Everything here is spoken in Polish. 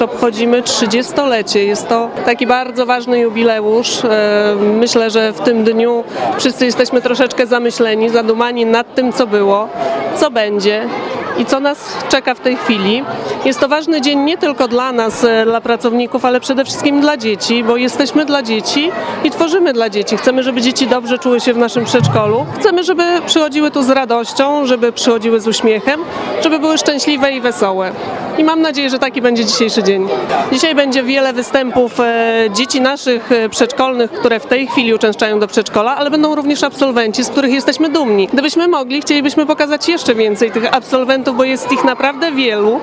Obchodzimy 30-lecie. Jest to taki bardzo ważny jubileusz. Myślę, że w tym dniu wszyscy jesteśmy troszeczkę zamyśleni, zadumani nad tym, co było, co będzie i co nas czeka w tej chwili. Jest to ważny dzień nie tylko dla nas, dla pracowników, ale przede wszystkim dla dzieci, bo jesteśmy dla dzieci i tworzymy dla dzieci. Chcemy, żeby dzieci dobrze czuły się w naszym przedszkolu. Chcemy, żeby przychodziły tu z radością, żeby przychodziły z uśmiechem, żeby były szczęśliwe i wesołe. I mam nadzieję, że taki będzie dzisiejszy dzień. Dzisiaj będzie wiele występów dzieci naszych przedszkolnych, które w tej chwili uczęszczają do przedszkola, ale będą również absolwenci, z których jesteśmy dumni. Gdybyśmy mogli, chcielibyśmy pokazać jeszcze więcej tych absolwentów, bo jest ich naprawdę wielu.